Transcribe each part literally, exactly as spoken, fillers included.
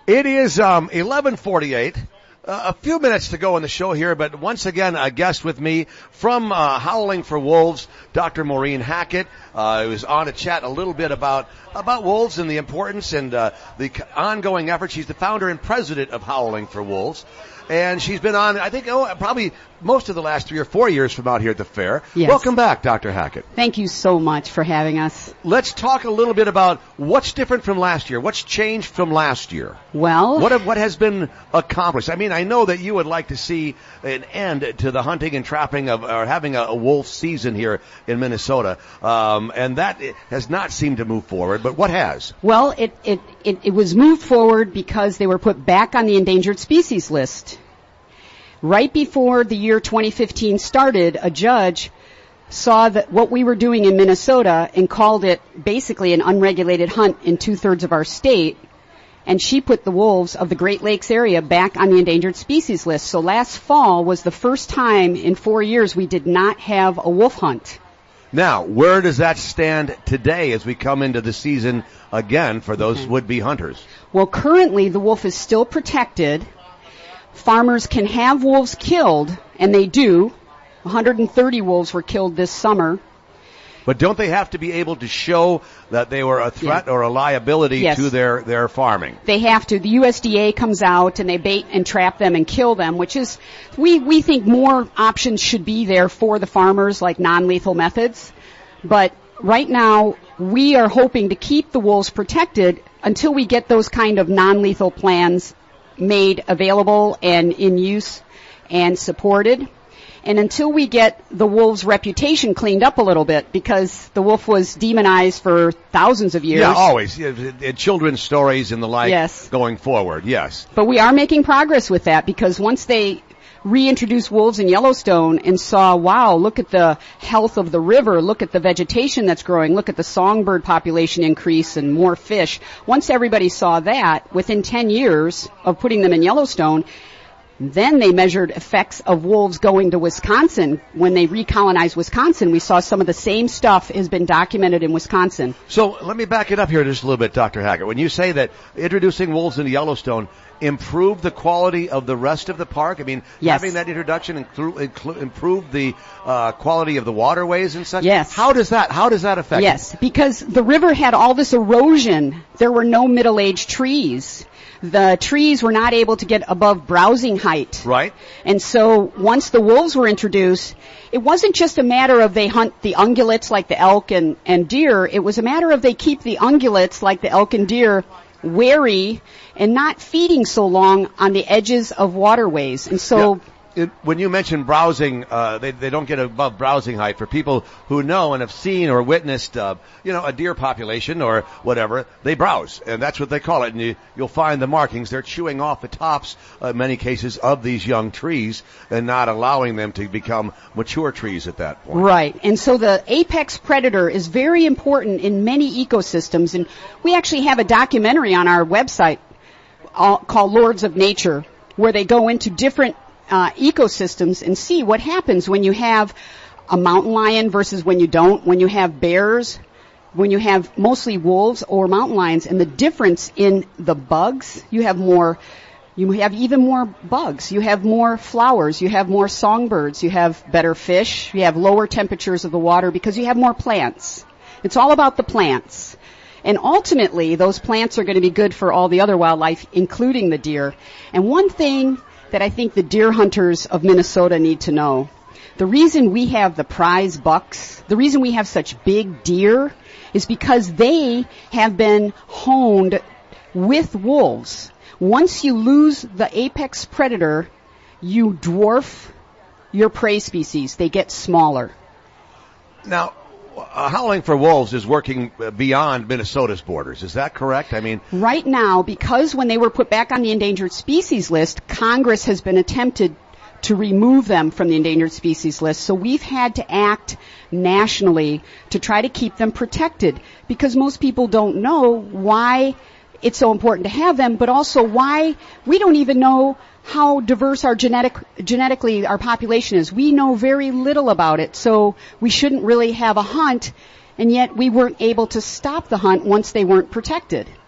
It is um, eleven forty-eight. Uh, a few minutes to go in the show here, but once again, a guest with me from uh, Howling for Wolves, Doctor Maureen Hackett, uh, who is on to chat a little bit about about wolves and the importance and uh, the ongoing effort. She's the founder and president of Howling for Wolves. And she's been on, I think, oh, probably most of the last three or four years from out here at the fair. Yes. Welcome back, Doctor Hackett. Thank you so much for having us. Let's talk a little bit about what's different from last year. What's changed from last year? Well, what have, what has been accomplished? I mean, I know that you would like to see an end to the hunting and trapping of, or having a, a wolf season here in Minnesota, um, and that has not seemed to move forward. But what has? Well, it it it, it was moved forward because they were put back on the endangered species list. Right before the year twenty fifteen started, a judge saw that what we were doing in Minnesota and called it basically an unregulated hunt in two-thirds of our state, and she put the wolves of the Great Lakes area back on the endangered species list. So last fall was the first time in four years we did not have a wolf hunt. Now, where does that stand today as we come into the season again for those okay. would-be hunters? Well, currently the wolf is still protected. Farmers can have wolves killed, and they do. one hundred thirty wolves were killed this summer. But don't they have to be able to show that they were a threat yeah. or a liability yes. to their, their farming? They have to. The U S D A comes out and they bait and trap them and kill them, which is, we, we think more options should be there for the farmers, like non-lethal methods. But right now, we are hoping to keep the wolves protected until we get those kind of non-lethal plans made available and in use and supported. And until we get the wolf's reputation cleaned up a little bit, because the wolf was demonized for thousands of years. Yeah, always. Yeah, children's stories and the like yes. going forward, yes. But we are making progress with that, because once they reintroduced wolves in Yellowstone and saw, wow, look at the health of the river, look at the vegetation that's growing, look at the songbird population increase and more fish. Once everybody saw that, within ten years of putting them in Yellowstone, then they measured effects of wolves going to Wisconsin. When they recolonized Wisconsin, we saw some of the same stuff has been documented in Wisconsin. So let me back it up here just a little bit, Doctor Hackett. When you say that introducing wolves into Yellowstone improved the quality of the rest of the park, I mean, yes. having that introduction inclu- inclu- improved the uh, quality of the waterways and such? Yes. How does that, how does that affect Yes, it? Because the river had all this erosion. There were no middle-aged trees. The trees were not able to get above browsing height. Right. And so once the wolves were introduced, it wasn't just a matter of they hunt the ungulates like the elk and, and deer. It was a matter of they keep the ungulates like the elk and deer wary and not feeding so long on the edges of waterways. And so... Yeah. It, when you mention browsing, uh, they, they don't get above browsing height. For people who know and have seen or witnessed, uh, you know, a deer population or whatever, they browse, and that's what they call it. And you, you'll find the markings. They're chewing off the tops, uh, in many cases, of these young trees and not allowing them to become mature trees at that point. Right. And so the apex predator is very important in many ecosystems. And we actually have a documentary on our website uh, called Lords of Nature, where they go into different Uh, ecosystems and see what happens when you have a mountain lion versus when you don't, when you have bears, when you have mostly wolves or mountain lions, and the difference in the bugs. You have more, you have even more bugs. You have more flowers. You have more songbirds. You have better fish. You have lower temperatures of the water because you have more plants. It's all about the plants. And ultimately, those plants are going to be good for all the other wildlife, including the deer. And one thing that I think the deer hunters of Minnesota need to know. The reason we have the prize bucks, the reason we have such big deer, is because they have been honed with wolves. Once you lose the apex predator, you dwarf your prey species. They get smaller. Now, Uh, Howling for Wolves is working beyond Minnesota's borders. Is that correct? I mean, right now, because when they were put back on the endangered species list, Congress has been attempted to remove them from the endangered species list. So we've had to act nationally to try to keep them protected, because most people don't know why it's so important to have them, but also why we don't even know how diverse our genetic, genetically our population is. We know very little about it, so we shouldn't really have a hunt, and yet we weren't able to stop the hunt once they weren't protected.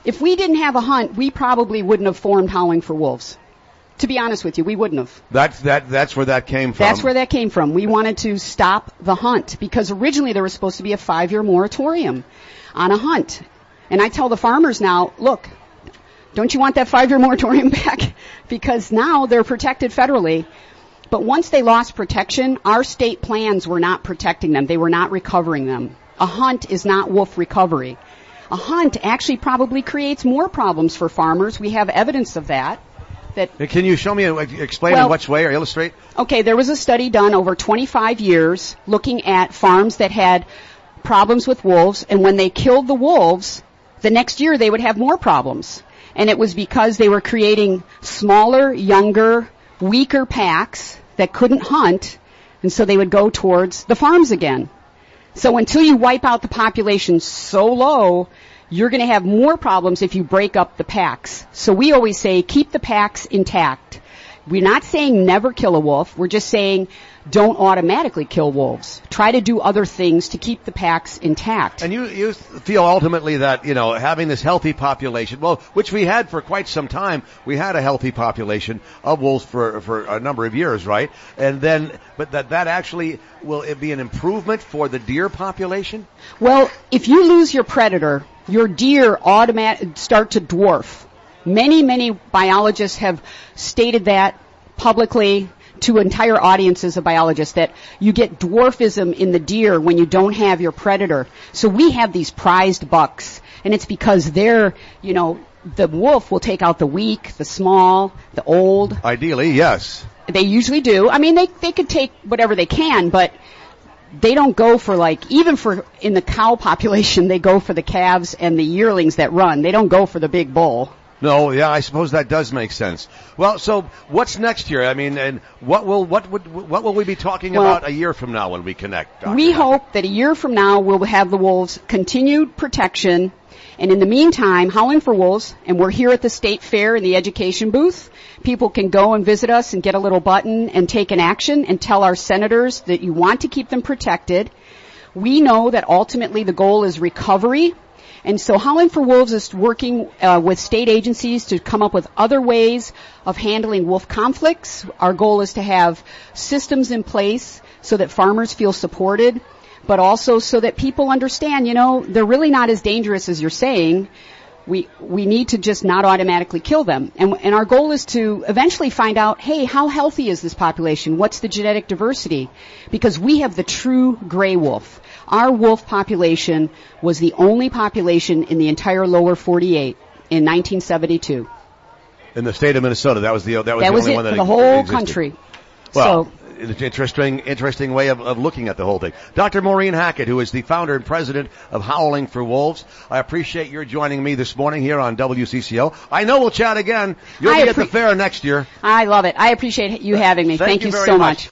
If we didn't have a hunt, we probably wouldn't have formed Howling for Wolves. To be honest with you, we wouldn't have. That's that. That's where that came from. That's where that came from. We wanted to stop the hunt because originally there was supposed to be a five-year moratorium on a hunt. And I tell the farmers now, look, don't you want that five-year moratorium back? Because now they're protected federally. But once they lost protection, our state plans were not protecting them. They were not recovering them. A hunt is not wolf recovery. A hunt actually probably creates more problems for farmers. We have evidence of that. That Can you show me, explain well, in which way or illustrate? Okay, there was a study done over twenty-five years looking at farms that had problems with wolves, and when they killed the wolves, the next year they would have more problems. And it was because they were creating smaller, younger, weaker packs that couldn't hunt, and so they would go towards the farms again. So until you wipe out the population so low, you're going to have more problems if you break up the packs. So we always say keep the packs intact. We're not saying never kill a wolf. We're just saying don't automatically kill wolves. Try to do other things to keep the packs intact. And you, you feel ultimately that, you know, having this healthy population, well, which we had for quite some time, we had a healthy population of wolves for, for a number of years, right? And then, but that, that actually, will it be an improvement for the deer population? Well, if you lose your predator, your deer automatically start to dwarf. Many, many biologists have stated that publicly to entire audiences of biologists, that you get dwarfism in the deer when you don't have your predator. So we have these prized bucks, and it's because they're, you know, the wolf will take out the weak, the small, the old. Ideally, yes. They usually do. I mean, they they could take whatever they can, but they don't go for, like, even for in the cow population, they go for the calves and the yearlings that run. They don't go for the big bull. No, yeah, I suppose that does make sense. Well, so what's next year? I mean, and what will what would what will we be talking well, about a year from now when we connect? Doctor We Hackett? hope that a year from now we'll have the wolves continued protection, and in the meantime, Howling for Wolves, and we're here at the State Fair in the education booth. People can go and visit us and get a little button and take an action and tell our senators that you want to keep them protected. We know that ultimately the goal is recovery. And so Howling for Wolves is working uh, with state agencies to come up with other ways of handling wolf conflicts. Our goal is to have systems in place so that farmers feel supported, but also so that people understand, you know, they're really not as dangerous as you're saying. We we need to just not automatically kill them. And, and our goal is to eventually find out, hey, how healthy is this population? What's the genetic diversity? Because we have the true gray wolf. Our wolf population was the only population in the entire lower forty-eight in nineteen seventy-two. In the state of Minnesota, that was the that was that the was only it one that for the whole existed. country. Well, so, it's an interesting, interesting way of, of looking at the whole thing. Doctor Maureen Hackett, who is the founder and president of Howling for Wolves, I appreciate your joining me this morning here on W C C O. I know we'll chat again. You'll I be at the appre- fair next year. I love it. I appreciate you having me. Thank Thank you you very so much. much.